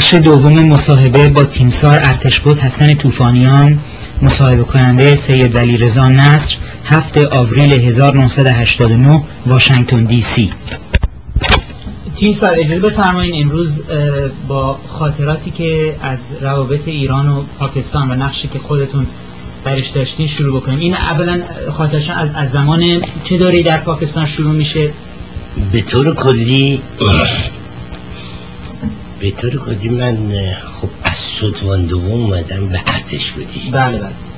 بخش دوم مصاحبه با تیمسار ارتشبد حسن طوفانیان، مصاحبه کننده سید ولیرضا نصر، 7 آوریل 1989 واشنگتن دی سی. تیمسار اجازه بفرمایید امروز با خاطراتی که از روابط ایران و پاکستان و نقشی که خودتون برش داشتین شروع بکنیم. این اولا خاطرشون از زمان چه دوری در پاکستان شروع میشه؟ به طور کلی من خب از ستوان دوم اومدم به ارتش بودی. بله.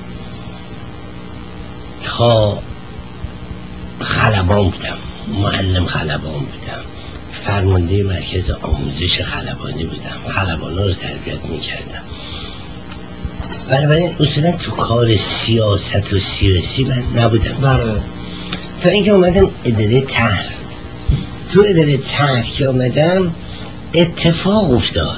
تا خلبان بودم، معلم خلبان بودم، فرمانده مرکز آموزش خلبانی بودم، خلبانا رو تربیت میکردم. بنابراین اصولا تو کار سیاست و سیاسی من نبودم. بله. تا اینکه اومدم اداره طرح. تو اداره طرح که اومدم اتفاق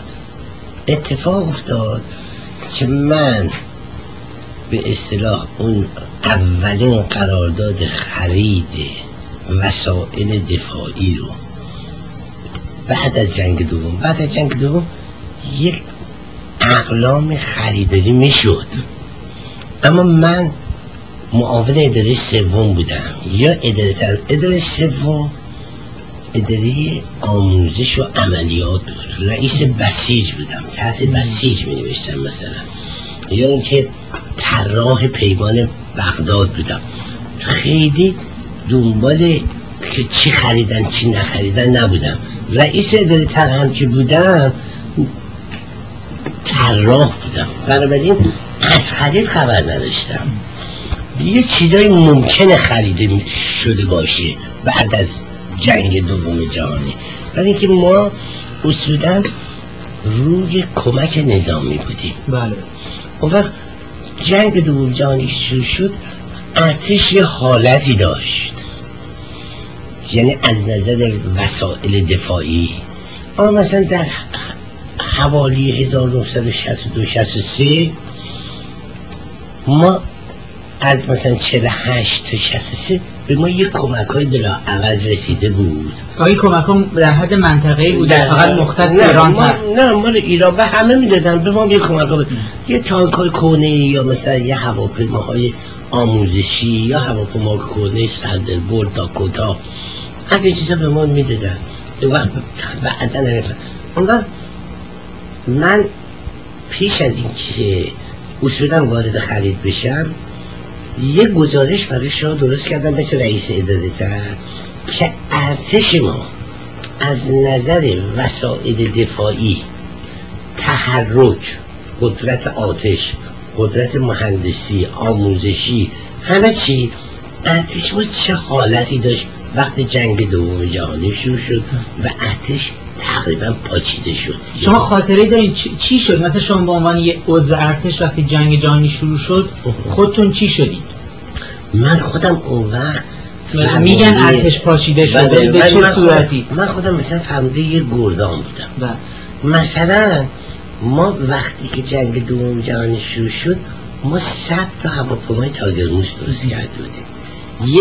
افتاد که من به اصطلاح اون اولین قرارداد خرید وسایل دفاعی رو بعد از جنگ دوم یک اقلام خریداری میشد، اما من معاون اداره سوم بودم یا اداره سوم اداره آموزش و عملیات بود. رئیس بسیج بودم، تحت بسیج می نوشتم مثلا، یا اینکه طراح پیمان بغداد بودم. خیلی دنبال که چی خریدن چی نخریدن نبودم. رئیس اداره طرح هم که بودم طراح بودم، بنابراین از خرید خبر نداشتم. یه چیزایی ممکنه خریده شده باشه بعد از جنگ دوم جهانی، برای اینکه ما اصولا روی کمک نظامی بودیم. بله. اون وقت جنگ دوم جهانی شروع شد، ارتش یه حالتی داشت، یعنی از نظر وسایل دفاعی اما مثلا در حوالی 1962-63 ما از مثلا 48 تا 63 به ما یک کمک های بلاعوض رسیده بود. این کمک ها در حد منطقه‌ای بود، فقط مختص ایران نه مال ایران به همه میدادن. به ما یک کمک ها یه تانک های کونه یا مثلا یه هواپیماهای آموزشی یا هواپیما کونه سندربورد داکوتا، از این چیزا به ما میدادن. بعدا نمیفهم. اونگاه من پیش از این که اصولا وارد خرید بشم یه گزارش برای شما درست کردم مثل رئیس اداره طرح که ارتش ما از نظر وسایل دفاعی، تحرک، قدرت آتش، قدرت مهندسی، آموزشی، همه چی، ارتش ما چه حالتی داشت وقتی جنگ دوم جهانی شروع شد و ارتش تقریبا پاچیده شد. شما خاطره دارین چی شد؟ مثلا شما به عنوان یه عضو ارتش وقتی جنگ جهانی شروع شد خودتون چی شدید؟ من خودم اون وقت میگن ارتش پاچیده شده، به چه صورتی؟ من خودم مثلا فرمانده یه گردان بودم. مثلا ما وقتی که جنگ دوم جهانی شروع شد ما 100 تا هواپیمای تاگرموس درست کرده بودیم.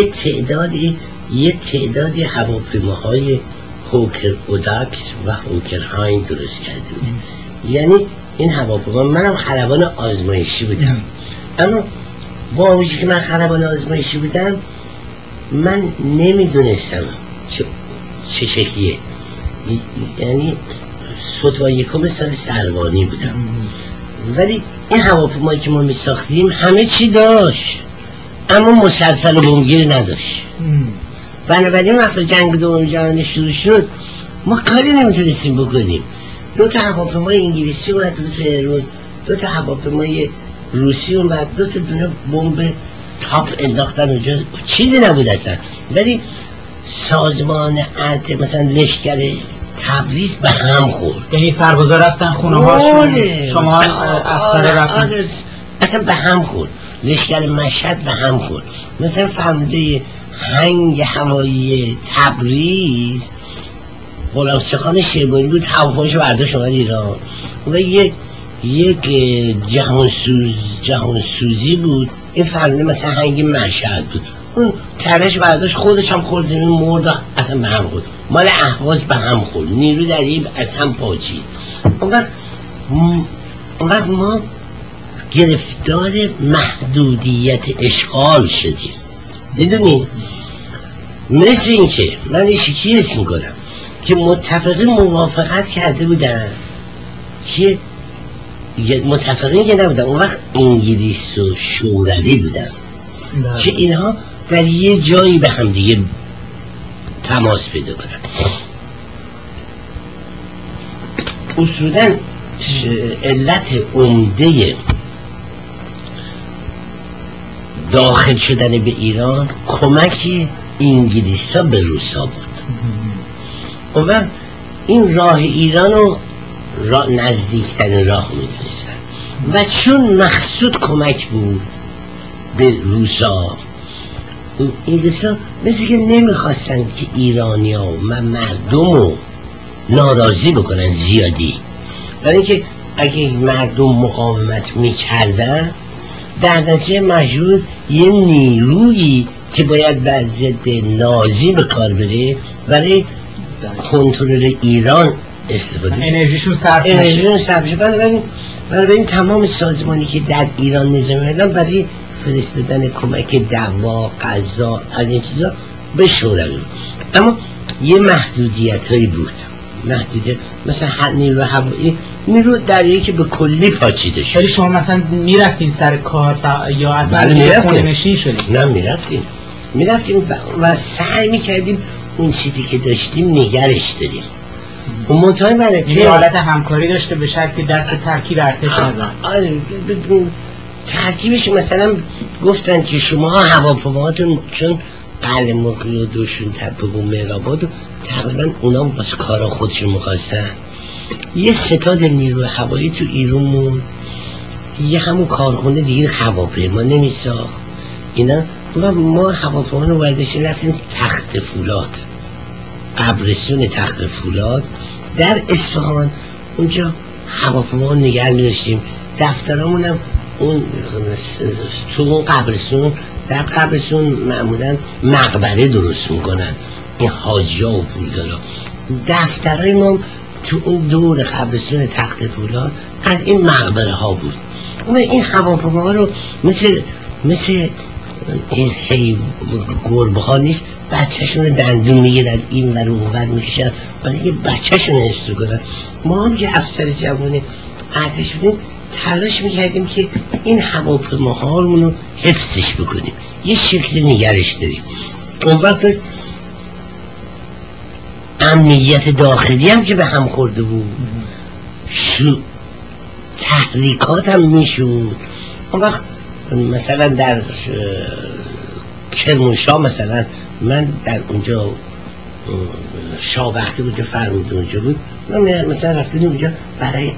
یه تعدادی هواپیماهای هوکر اوداکس و هوکر هاین درست کرده بودیم. یعنی این هواپیما، منم خلبان آزمایشی بودم، اما با وجودی که من خلبان آزمایشی بودم من نمیدونستم چه شکلیه. یعنی ستوان یکم سال سروانی بودم، ولی این هواپیمایی که ما میساختیم همه چی داشت اما مسلسل و بمگیر نداشت. بنابراین وقتی جنگ دوم جهانی شروع شد ما کاری نمیتونستیم بکنیم. 2 تا هواپیمای انگلیسی اومد تو ایران، 2 تا هواپیمای روسی اومد، 2 تا دونه بمب تاپ انداختن اونجا، چیزی نبود اصلا. ولی سازمان ارتش مثلا لشکر تبریز به هم خورد، یعنی سربازا رفتن خونه هاشون، شما افسر رفتن، اصلا به هم خورد. لشکر مشهد به هم خورد. مثلا فرمانده هنگ هوایی تبریز غلامسخان شیبانی بود، هواپیماشو برداشت اومد ایران و یک جهانسوزی بود. این فرمانده مثلا هنگ مشهد بود، اون کرش برداشت خودش هم خورد زمین مرد، اصلا به هم خورد. مال اهواز به هم خورد، نیرو دریایی از هم پاچید. اون وقت وقت ما گرفتار محدودیت اشغال شدیم. میدونی مثل این که من یکی حس میکنم که متفقین موافقت کرده بودن که متفقین که نبودن اون وقت انگلیس و شوروی بودن که اینها در یه جایی به هم دیگه تماس پیدا کنن. اصولا علت عمده داخل شدن به ایران کمک انگلیس‌ها به روسا بود. اون وقت این راه ایران رو نزدیکترین راه می‌دونستن و چون مقصود کمک بود به روسا، انگلیس‌ها مثل که نمیخواستن که ایرانی‌ها و مردم رو ناراضی بکنن زیادی، برای اینکه اگه مردم مقاومت میکردن در نتیجه مجبور یه نیرویی که باید بر ضد نازی به کار بره برای کنترل ایران استفاده انرژیشون صرف میشه. بنابراین تمام سازمانی که در ایران نظام میدن برای فرستادن کمک دوا، غذا، از این چیزا به شوروی. اما یه محدودیت هایی بود، محدودیت مثلا نیرو هوایی، نیرو دریایی که به کلی پاچیده شد. ولی شما مثلا میرفتین سر کار یا اصلا خونه‌نشین شدید؟ نه میرفتیم و سعی میکردیم اون چیزی که داشتیم نگرش داریم. اون مطمئن برای یه حالت همکاری داشته به شکل دست ترکیب ارتش نزن. ترکیبش مثلا گفتن که شما هواپیماهاتون چون قلمرغ و دوشون تپه و مهرآباد و تقریبا اونا واسه کارا خودشون می‌خواستن، یه ستاد نیروی هوایی تو ایران یه همون کارخونه دیگه هواپیما نمیساخت اینا، و ما هواپیما رو برداشتیم رفتیم تخت فولاد، قبرستون تخت فولاد در اصفهان، اونجا هواپیما رو نگه می‌داشتیم. دفترامون هم اون تو اون قبرستون، در قبرستون معمولا مقبره درست میکنن این حاجی‌ها و پولدارا. دفترای ما تو اون دور قبرستون تخت فولاد از این مقبره ها بود. این هواپیما رو مثل این گربه ها نیست، بچه‌شون رو دندون میگیرن این ور اون ور میکشن برای اینکه بچه‌شون رو حفظ کنن. ما هم که افسر جوان ارتش بودیم تلاش میکردیم که این هواپیماها رو حفظش بکنیم، یه شکل نگرش داریم. اون وقت امنیت داخلی هم که به هم خورده بود، تحریکات هم میشود. اون وقت مثلا در کرمانشاه مثلا من در اونجا شاه وقتی اونجا فرمود اونجا بود، من مثلا رفتیم اونجا برای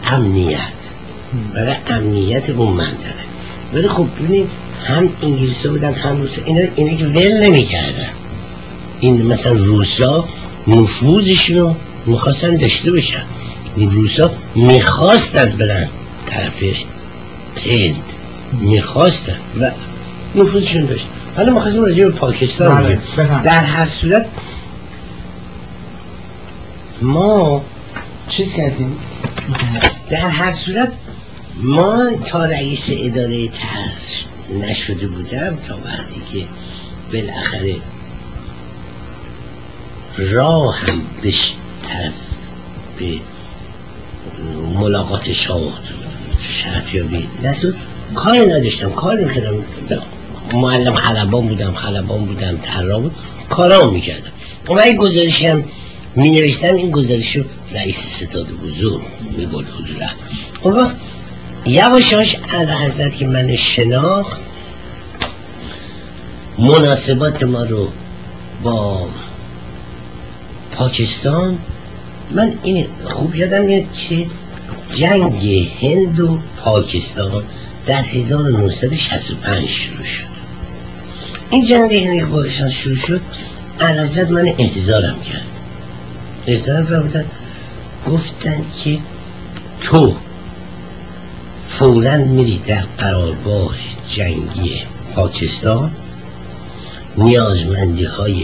امنیت اون منطقه. ولی خب ببینید هم انگلیسا بودن هم روسا، اینا که ول نمی‌کردن. این مثلا روسا نفوذشون رو میخواستن داشته باشن، روسا میخواستن برن طرف هند، میخواستن و نفوذشون داشت. حالا میخواستم راجع به پاکستان بگیم. در هر صورت ما چیز کردیم، در هر صورت ما تا رئیس اداره طرح نشده بودم تا وقتی که بالاخره راه هم به طرف به ملاقات شاه شرفیابی نشد، کاری نداشتم، کاری میکردم، معلم خلبان بودم طراح بود، کارام میکردم. اما این گزارشی هم می نوشتم، این گزارش رو رئیس ستاد بزرگ می بود حضورم. اون وقت یواشاش اعلیحضرت که من شناخت مناسبات ما رو با پاکستان، من این خوب یادم میاد که جنگ هند و پاکستان در 1965 شروع شد. این جنگ هند و پاکستان شروع شد، اعلیحضرت من احضارم کرد، احضارم فرمودن، گفتن که تو فوراً میری در قرارگاه جنگی پاکستان، نیازمندی های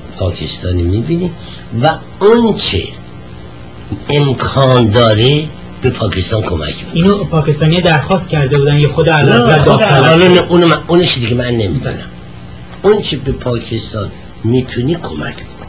پاکستانی میبینی و اون چه امکان داره به پاکستان کمک میکنه. اینو پاکستانی درخواست کرده بودن یا خود اعلیحضرت داخل؟ اون چیزی که من نمیدونم. اون چی به پاکستان میتونی کمک کنی.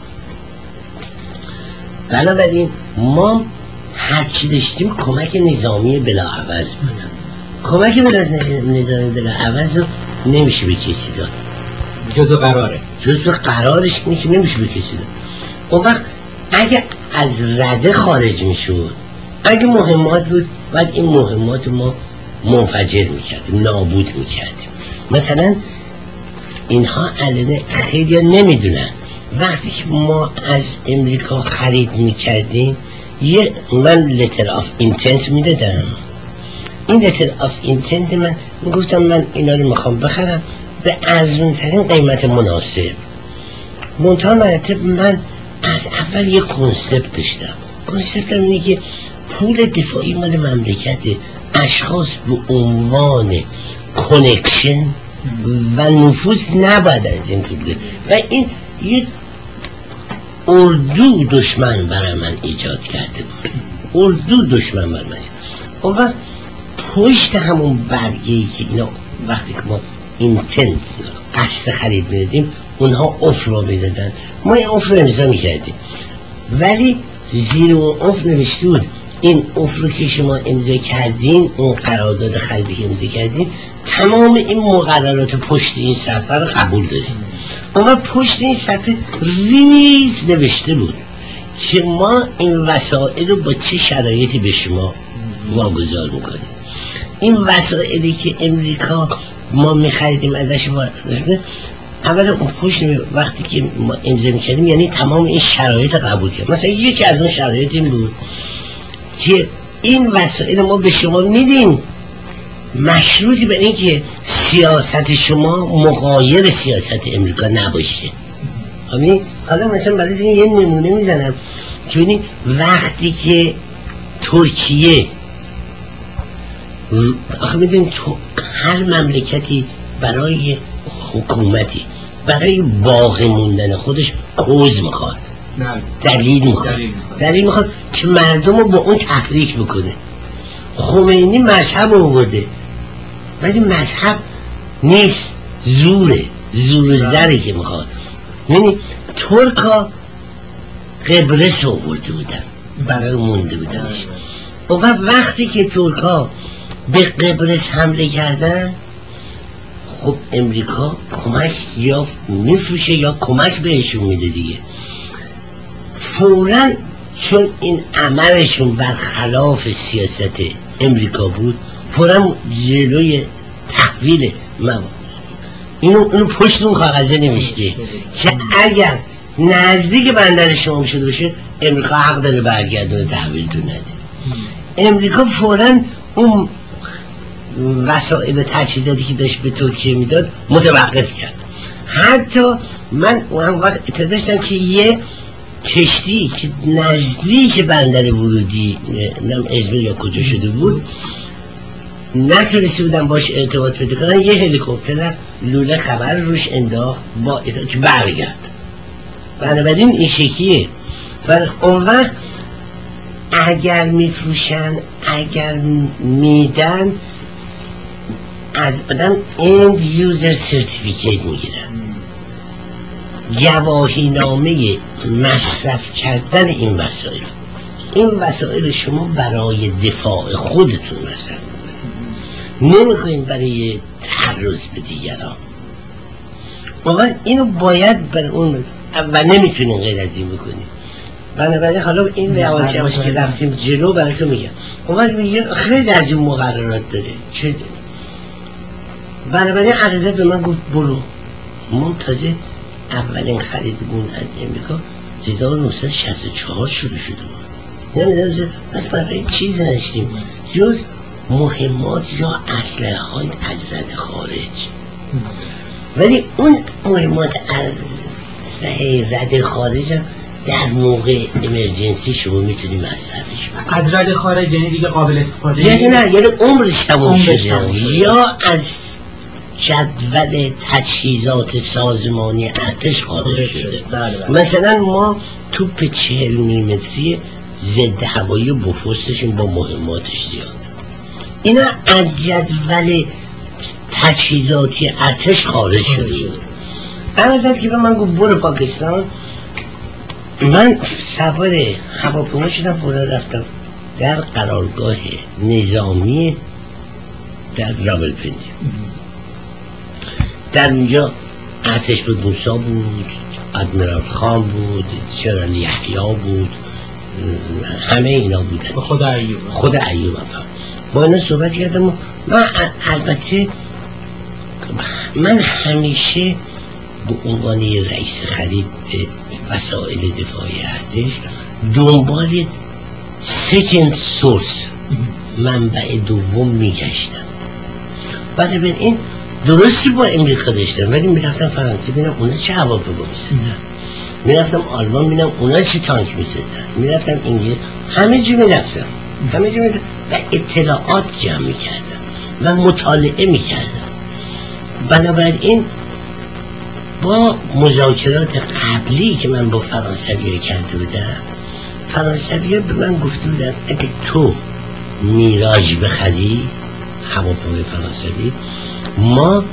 بنابراین ما هرچی داشتیم کمک نظامی بلاعوض بود. کمک نظامی بلاعوض رو نمیشه به کسی داد. جزء قرارش اینه که نمیشه به کسی داد. اون وقت اگه از رده خارج میشود، اگه مهمات بود، بعد این مهمات ما منفجر میکردیم، نابود میکردیم. مثلا اینها علنه خیلی نمیدونن وقتی که ما از امریکا خرید میکردیم من لتر آف اینتنت میدادم. این لتر آف اینتنت من گفتم من اینا رو میخوام بخرم به ارزون ترین قیمت مناسب. منتها مرتب من از اول یه کنسپت داشتم. کنسپتم اینه که پول دفاعی مال مملکت اشخاص به عنوان کنکشن و نفوذ نباید از این پول ده. و این یه اردو دشمن برای من ایجاد کرده بود. اردو دشمن برای من. اون وقت پشت همون برگه‌ای که اینا وقتی که ما اینتن قصد خرید میدادیم اونها افر رو میدادن، ما این افر رو امضا میکردیم، ولی زیر اون افر نوشته بود این افر رو که شما امضا کردین، اون قرارداد خریدی که امضا کردین، تمام این مقررات پشت این صفحه رو قبول داریم. اما پشت این صفحه ریز نوشته بود که ما این وسایل رو با چه شرایطی به شما واگذار میکنیم. این وسایلی که امریکا ما میخریدیم ازش اول اون پشت وقتی که ما امضا میکردیم یعنی تمام این شرایط قبول کرد. مثلا یکی از اون شرایط این بود که این وسایل ما به شما میدیم مشروطی به این که سیاست شما مغایر سیاست امریکا نباشه. حالا مثلا برای یه نمونه میزنم که ببینید وقتی که ترکیه آخه میدونیم تو هر مملکتی برای حکومتی برای باقی موندن خودش کوز میخواد، دلیل میخواد که مردم رو با اون تحریک بکنه. خمینی مذهب آورده ولی مذهب نیست، زور زره که میخواد. یعنی ترکا قبرس آورده بودن برای مونده بودنش. و وقتی که ترکا به قبرس حمله کردن خب امریکا کمک یا میفروشه یا کمک بهشون میده دیگه. فوراً چون این عملشون برخلاف سیاست امریکا بود فوراً جلوی تحویل اینو پشت اون کاغذه نوشته که اگر نزدیک بندر شما شده باشه امریکا حق داره برگردونه تحویلتون نده. امریکا فوراً اون وسایل تجهیزاتی که داشت به ترکیه میداد متوقف کرد. حتی من اون وقت داشتم که یه کشتی که نزدیک بندر ورودی نم ازمیر یا کجا شده بود نتونسته بودن باش ارتباط پیدا کنن، یه هلیکوپتر لوله خبر روش انداخت با که برگرد. بنابراین این شکلیه. و اون وقت اگر میفروشن اگر میدن از آدم end user certificate میگیرن، گواهی نامه مصرف کردن این وسایل. این وسایل شما برای دفاع خودتون مصرف نمیخواین برای تعرض به دیگران. واقعا اینو باید بر اون و نمیتونین غیر از این بکنید. بنابراین حالا این یواش یواش که رفتیم جلو براتون میگم. اون میگه خیلی از این مقررات داره. چه بنابراین عرضت به من گفت برو. ما تازه اولین خریدمون از امریکا 1964 شروع شده بود. نمیدونم پس برای چیز نداشتیم جز مهمات یا اسلحه های از رده خارج. ولی اون مهمات اسلحه رده خارج هم در موقع امرجنسی شما میتونی مصرفش بکنی. از رده خارج یعنی دیگه قابل استفاده یعنی نه، یعنی عمرش تموم شده یا از جدول تجهیزات سازمانی ارتش خارج شده. مثلا ما توپ 40 میلیمتری ضد هوایی بوفورسشون با مهماتش زیاد. اینا از جدول تجهیزاتی ارتش خارج شده بود. از که به من گفت برو پاکستان، من سوار هواپیما شدم، فورا رفتم در قرارگاه نظامی در راولپنڈی. در اونجا ارتش بود، موسا بود، ادمیرال خان بود، جنرال یحیی بود، همه اینا بودن. خود ایوب با اینا صحبت کردم. و من البته من همیشه به عنوان رئیس خرید وسایل دفاعی ارتش دنبال سکند سورس، منبع دوم میگشتم. بعد به این درستی با امریکا داشتم، ولی میرفتم فرانسه بینم اونا چه هواپیما میسازن، میرفتم آلمان بینم اونا چه تانک میسازن، میرفتم انگلیس، همه جا میرفتم و اطلاعات جمع میکردم و مطالعه میکردم. بنابراین با مذاکرات قبلی که من با فرانسوی کرده بودم، فرانسوی به من گفته بودن اگه تو میراژ بخری، هواپیمای فرانسوی، ما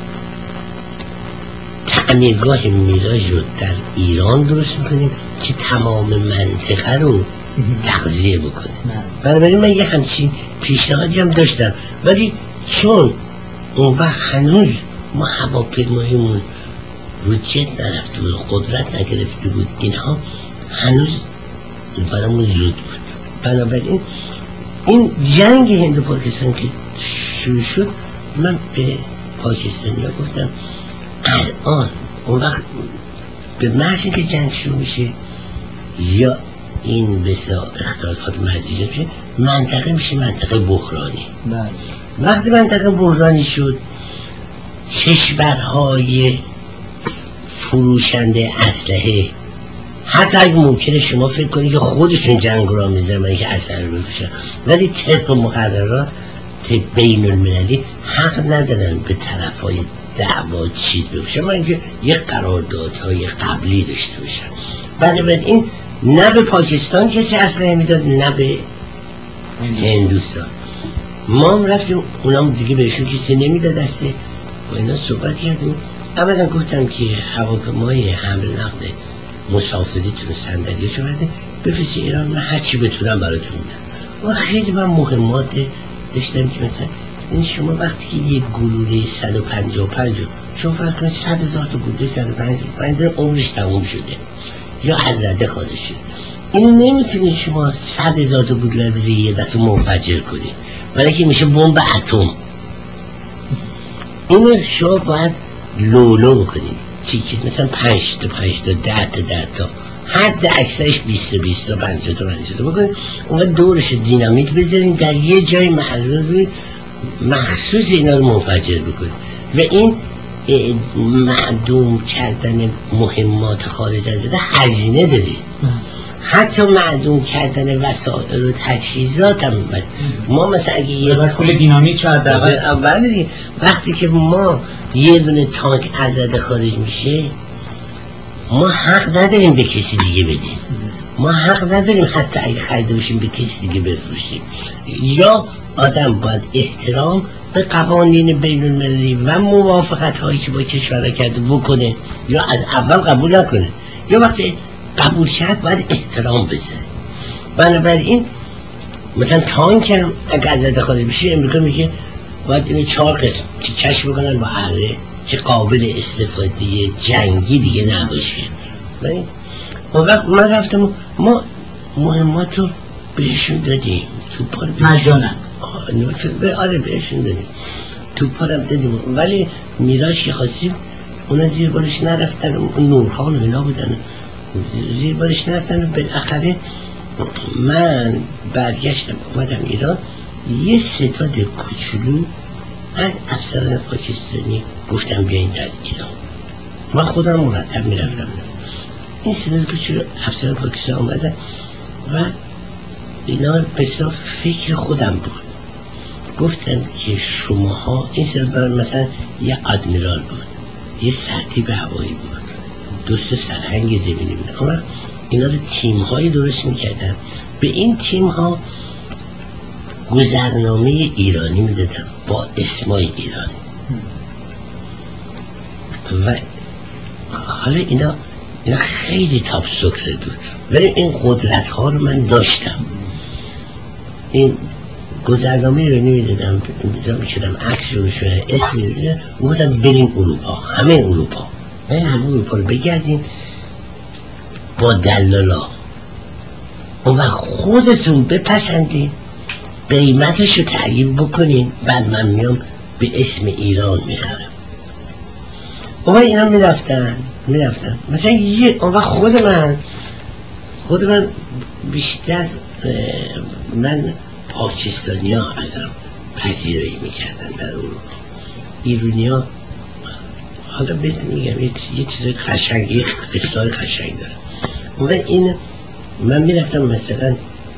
تعمیرگاه میراژ رو در ایران درست میکنیم که تمام منطقه رو تغذیه بکنه. بنابراین من یه همچین پیشنهادی هم داشتم، ولی چون اون وقت هنوز ما هواپیمایمون رو جت نرفته بود، قدرت نگرفته بود، اینها هنوز برامون زود بود. بنابراین این جنگ هند و پاکستان که شروع شد، من به پاکستانی ها گفتم الان اون وقت به محض که جنگ شروع میشه یا این بسیار اختلافات مرزی میشه، منطقه میشه منطقه بحرانی. وقتی منطقه بحرانی شد، کشورهای فروشنده اسلحه، حتی اگه ممکنه شما فکر کنید که خودشون جنگ را میزنن که اسلحه رو بفروشن، ولی طبق مقررات بین المللی حق ندارن به طرفای دعوا چیز بفروشن، من که یک قراردادهای قبلی داشته باشن. بنابراین نه به پاکستان کسی اسلحه میداد نه به هندوستان. ما هم رفتیم، اونام دیگه بهشون کسی نمیداد اسلحه. با اینا صحبت کردیم. اولا گفتم که هواپیمای حمل نقل مسافریتون صندلی شده بفرستی ایران، من هر چی بتونم براتون میدم. و خیلی من مهمات داشتم که مثلا این شما وقتی که یک گلوله 155 شما فرض کنید 100,000 تا گلوله 155 عمرش تموم شده یا از رده خارج شد، اینو نمیتونید شما 100,000 تا گلوله بزنید یه دفعه منفجر کنید، ولی که میشه بمب اتم. اینو شما باید لولو بکنید، چیکید مثلا 5 تا 5 تا 10 تا 10 تا، حد اکثرش 20 تا 20 تا 50 تا 50 تا بکنید. اون دورش دینامیت بذارید در یه جای معلوم مخصوص اینا رو منفجر بکنید و این معدوم کردن مهمات خارج از ده هزینه داره. حتی معدوم کردن وسایل و تجهیزات هم ما مثلا اگه یه پول دینامیت شاید اول وقتی که ما یه دونه تانک ازده خارج میشه، ما حق نداریم به کسی دیگه بدیم، ما حق نداریم حتی اگه خریده باشیم به کسی دیگه بفروشیم. یا آدم باید احترام به قوانین بین المللی و موافقت هایی که با کشورها کرده بکنه، یا از اول قبول نکنه، یا وقتی قبول شد باید احترام بذاره. بنابراین مثلا تانک هم اگه ازده خارج بشه، امریکا میگه باید اینو 4 قسم تیکش بکنن با اره که قابل استفاده جنگی دیگه نباشه. اون وقت من رفتم، ما مهمات رو بهشون دادیم، توپا رو مجانا. آره بهشون دادیم، توپا رو دادیم، ولی میراژ که خواستیم اونا زیر بارش نرفتن، نورخان و اینا بودن زیر بارش نرفتن. و بالاخره من برگشتم اومدم ایران، یه ستاد کوچولو از افسران پاکستانی گفتم بیاین در ایران. من خودم مرتب میرفتم. این ستاد کوچولو افسران پاکستان اومدن و اینا بسیار فکر خودم بود. گفتم که شماها این ستاد مثلا یه ادمیرال بود، یه سرتیپ هوایی بود، دوست سرهنگ زمینی بود. اما اینا رو تیم هایی درست میکردن، به این تیم ها گذرنامه ایرانی میدادن با اسمای ایرانی و حالا اینا خیلی تاپ سکره بود، ولی این قدرت ها رو من داشتم. این گذرنامه ایرانی میدادم، میکردم عکس رو بشونه، اسم رو میدادم، گفتم بریم اروپا، همه اروپا رو بگردیم با دلالا و خودتون بپسندین، قیمتش رو تعیین بکنین، بعد من میام به اسم ایران میخرم. اون اینا میرفتن مثلا اون خود من بیشتر من پاکستانی ها ازم پذیرایی میکردن در اروپا. ایرانی ها حالا بهت میگم یه چیز قشنگی، قصه قشنگ داره. و این من میرفتم مثلا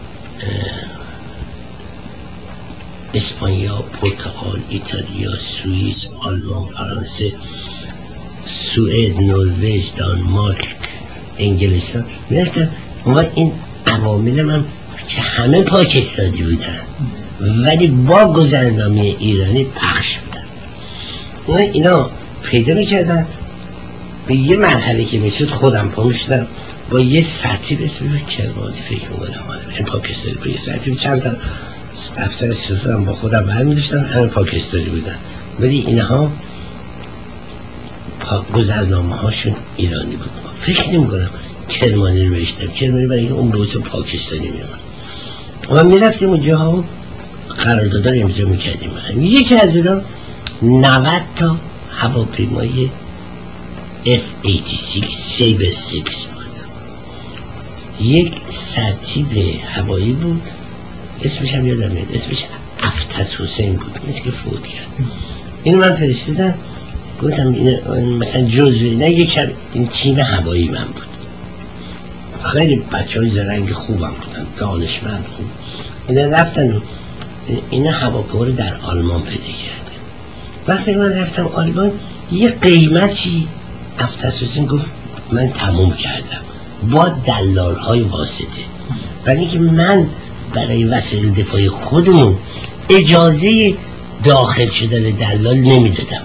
اسپانیا، پرتغال، ایتالیا، سوئیس، آلمان، فرانسه، سوئد، نروژ، دانمارک، انگلستان میرفتم و این عوامل من که همه پاکستانی بودن ولی با گذرنامه ایرانی پخش بودن و اینا پیدا میکردن. به یه مرحله که میشد خودم پا شدم با یه سطحی بسید کرمانی فکر میکنم این پاکستانی با یه سطحی چند تا افسر سیاستم با خودم برمی داشتم، همه پاکستانی بودن ولی اینها گذرنامه هاشون ایرانی بود. فکر نمی کنم کرمانی رو بشتم، کرمانی برای اون روز پاکستانی میامد و میرفتیم اونجا ها قراردادها رو امضا میکردیم. یکی از اینا 90 تا هواپیمای F-86 سیبر 6 بود. یک سرتیپ هوایی بود اسمش هم یادم میاد، اسمش افتس حسین بود، مثل که فوت کرد. اینو من فرستادم گفتم این مثلا جزء نه یک این تیم هوایی من بود. خیلی بچه های زرنگ خوبم بودن، دانشمند خوب. اینا رفتن و اینا هواپیما رو در آلمان پیدا کرده. وقتی من رفتم آلمان یه قیمتی افتس حسین گفت من تموم کردم با دلال های واسطه، برای اینکه من برای وسایل دفاعی خودمون اجازه داخل شدن دلال نمیدادم.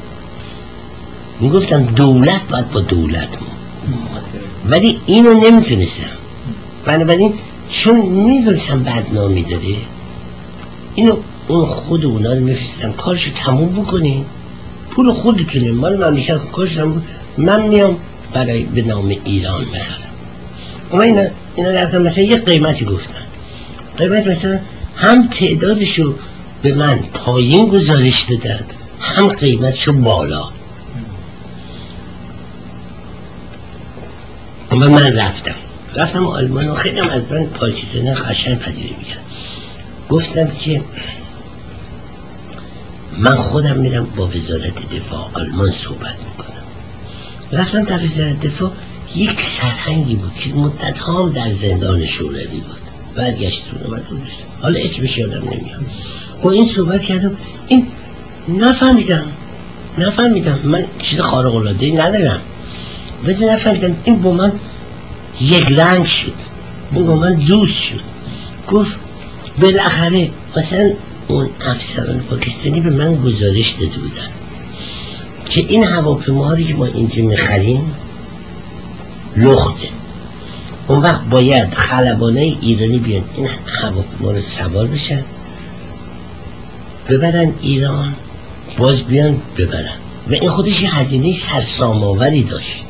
میگفتم دولت باید با دولت ولی اینو نمیتونستم. بنابراین چون میدونستم بدنامی داره اینو اون خود اونا رو میفرستم کارشو تموم بکنین، پول خودتونه، مال مملکت کارش تموم، من میام برای به نام ایران بخرم. اما اینا رفتم مثلا یه قیمتی گفتن، قیمت مثلا هم تعدادشو به من پایین گزارش دادن هم قیمتشو بالا. اما من رفتم آلمان و خیلی هم از من پاکستانی خشن پذیری میکرد. گفتم که من خودم میرم با وزارت دفاع آلمان صحبت میکنم. رفتم در وزارت دفاع یک سرهنگی بود که مدت ها هم در زندان شوروی بود، برگشتون اومد دوست، حالا اسمش یادم نمیاد. با این صحبت کردم، این نفهمیدم من چیز خارق العاده‌ای ندارم ولی نفهمیدم این با من یک رنگ شد، این با من دوست شد. گفت بالاخره مثلا اون افسران پاکستانی به من گزارش داده بودن که این هواپیماهایی که ما اینجا میخریم لخته، اون وقت باید خلبانای ایرانی بیان این هواپیما رو سوار بشن ببرن ایران، باز بیان ببرن و این خودش یه هزینه سرسام‌آوری داشت،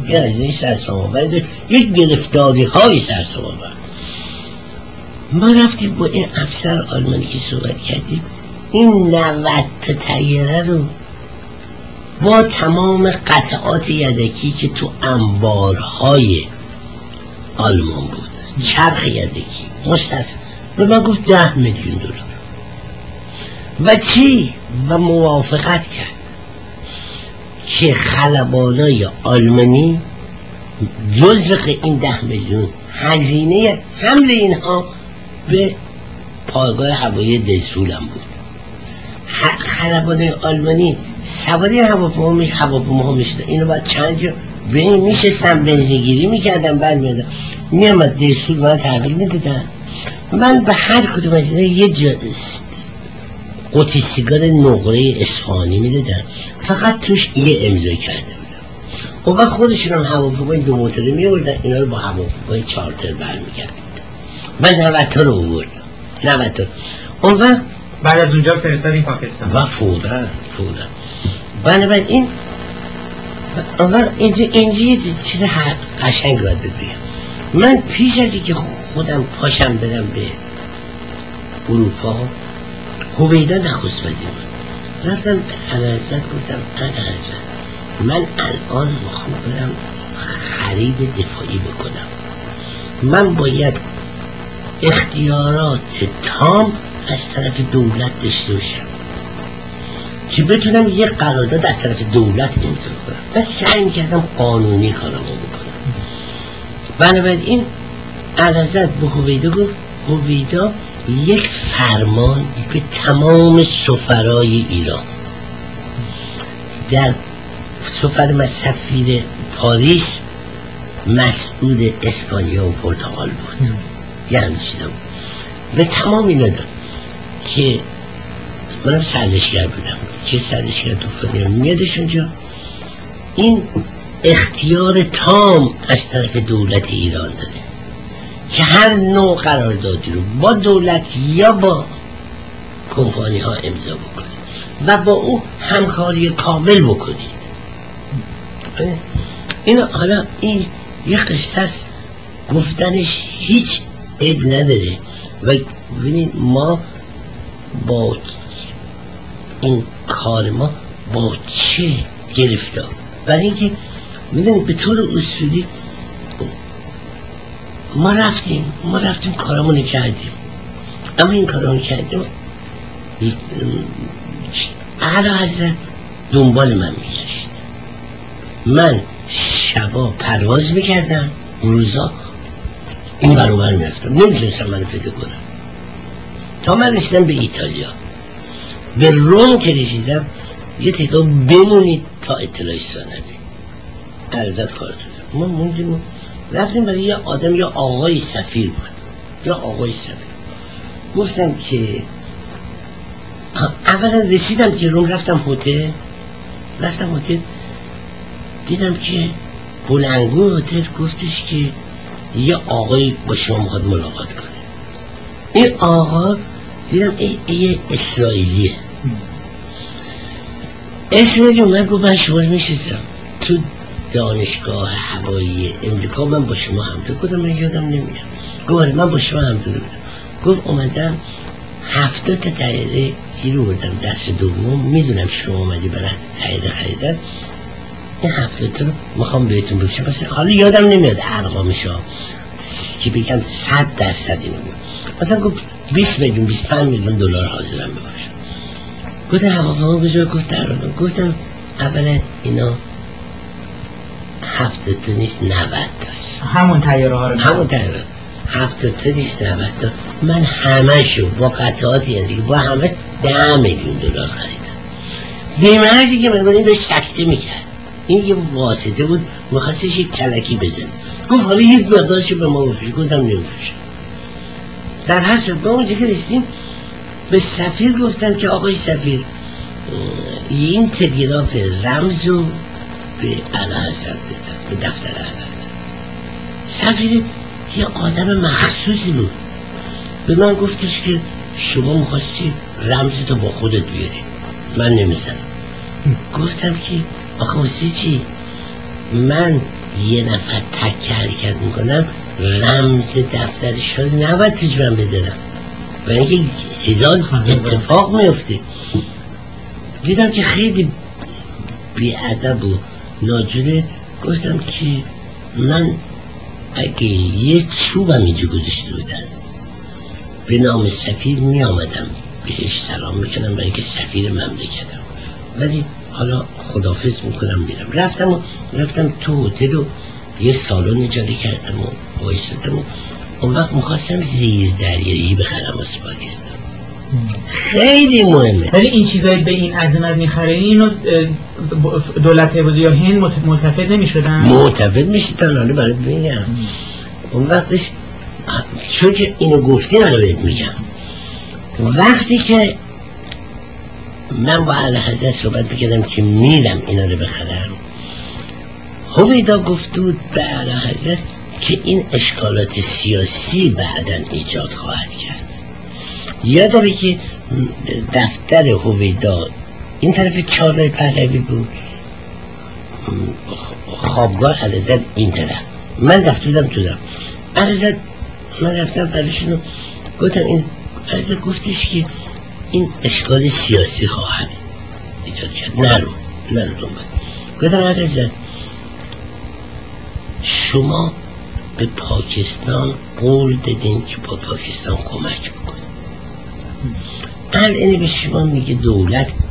یک گرفتاری های سرسام‌آور. ما رفتیم با این افسر آلمانی که صحبت کردیم، این 90 تا طیاره رو با تمام قطعات یدکی که تو انبارهای آلمان بود، چرخ یدکی مستثمر، به من گفت 10 میلیون دلار و چی؟ و موافقت کرد که خلبانای آلمانی جزء این 10 میلیون هزینه حمل اینها به پایگاه هوایی دزفول هم بود. خلبانای آلمانی سواری هواپیما میشدن، اینو باید چند جا ببین میشستم بنزینگیری میکردم، بعد میامد دیسول من تحویل میدادن، من به هر کدوم از اینا یه قطعه سیگار نقره اصفهانی میدادن، فقط توش یه امضا کرده بودم. اون وقت خودشون هم هواپیمای 2 موتوره میوردن، اینا رو با هواپیمای چارتر برمیگردن. من 90 تا رو آوردم، 90 تا. اون وقت بعد از اونجا فرستادیم پاکستان و فورا بنابراین اون وقت اینجا یه چیز قشنگ باید بگم. من پیش از اینکه خودم پاشم برم به اروپا، هویدا نخست وزیر بود، رفتم به اعلیحضرت گفتم اعلیحضرت من الان میخوام برم خرید دفاعی بکنم، من باید اختیارات تام از طرف دولت داشته باشم که بتونم یه قرارداد از طرف دولت امضا کنم. من سعی کردم قانونی کارمو بکنم. بنابراین اعلیحضرت به هویدا گفت هویدا یک فرمان به تمام سفرای ایران، در سفر سفیر پاریس مسئول اسپانیا و پرتغال بود، یعنی چیزا به تمام اینا داد که منم سرزشگر بودم که سرزشگر دوستانی میادش اونجا، این اختیار تام از طرف دولت ایران داده که هر نوع قراردادی رو با دولت یا با کمپانی ها امضا بکنید و با او همکاری کامل بکنید. این حالا این یه قصه است، گفتنش هیچ عیب نداره و ببینید ما با این کار ما با چه گرفتار، برای اینکه میدونید به طور اصولی ما رفتیم کارمون کردیم، اما این کارمون کردیم اعلیحضرت دنبال من میگشت، من شبا پرواز میکردم، روزا این برابر میرفتم، نمیتونستم منو پیدا کنم تا من رسیدم به ایتالیا. به روم که رسیدم یه تکا بمونید تا اطلاعی سانده اعلیحضرت کار دادم. ما موندیم رفتیم برای یه آدم، یا آقای سفیر بود، گفتم که اولا رسیدم که روم، رفتم هتل دیدم که بلنگو هتل گفتش که یه آقای با شما میخواد ملاقات کنه. این آقا دیدم یه اسرائیلیه، اومد گفت من شما رو میشناسم، تو دانشگاه هوایی امریکا من با شما همدار بودم، من یادم نمیاد. گفت من با شما همدار بودم. گفت اومدم 70 تا طیاره گیر آوردم دست دوم، میدونم شما اومدی برای طیاره خریدن، این 70 تا رو میخوام بهتون بفروشم. مثلا حالا یادم نمیاد ارقامشو که بگم 100% اینو بود، مثلا گفت 20 میلیون 25 میلیون دلار حاضرم بباشم. گفتم هواپیما بذار، گفتم اولا اینا 70 تا نیست 90 تاست، همون طیاره ها رو 70 تا نیست 90 تا، من همه شو با قطعاتی دیگه با همه 10 میلیون دلار خریدم. بیمهرجی که من این داشت سکته میکرد، این یه واسطه بود میخواستش یک کلکی بزنه. گفت حالا یک مقدارشو به ما بفروش، گفتم نمیفروشم. در هر صورت با اونجا که رسیدیم به سفیر گفتم که آقای سفیر این تلگراف رمز رو به اعلیحضرت بزن، به دفتر اعلیحضرت. سفیر یه آدم مخصوصی بود، به من گفتش که شما میخواستی رمزتو با خودت بیاری، من نمیزنم. گفتم که آخه واسه چی؟ من یه نفر تک حرکت میکنم، رمز دفترش رو نباید توش من بزنم، برای اینکه هزار اتفاق میفته. دیدم که خیلی بی‌ادب و ناجوره، گفتم که من اگه یه چوبم اینجا گذاشته بودن به نام سفیر می آمدم بهش سلام میکنم، برای اینکه سفیر مملکتم، ولی حالا خداحافظ میکنم میرم. رفتم تو هتل و یه سالن اجاره کردم و بایستدم و اون وقت میخواستم زیر دریایی بخرم از پاکستان. خیلی مهمه. ولی این چیزایی به این عظمت میخره، اینو دولت حفاظی یا هند ملتفت نمی‌شدن؟ ملتفت می‌شدن. حالا برات میگم اون وقتش چون که اینو گفتی حالا بهت میگم. وقتی که من با اعلیحضرت صحبت میکردم که میرم اینا رو بخرم، هویدا گفت بود به اعلیحضرت که این اشکالات سیاسی بعداً ایجاد خواهد کرد. یادمه که دفتر هویدا این طرف چهارراه پهلوی بود، خوابگاه اعلیحضرت این طرف، من رفت بودم تو دم اعلیحضرت. من رفتم برشونو گفتم این اعلیحضرت گفتش که این اشکال سیاسی خواهد ایجاد کرد، نرو دنبال. گفتم اعلیحضرت شما به پاکستان قول دادین که با پاکستان کمک بکنید، الان به شما میگه دولت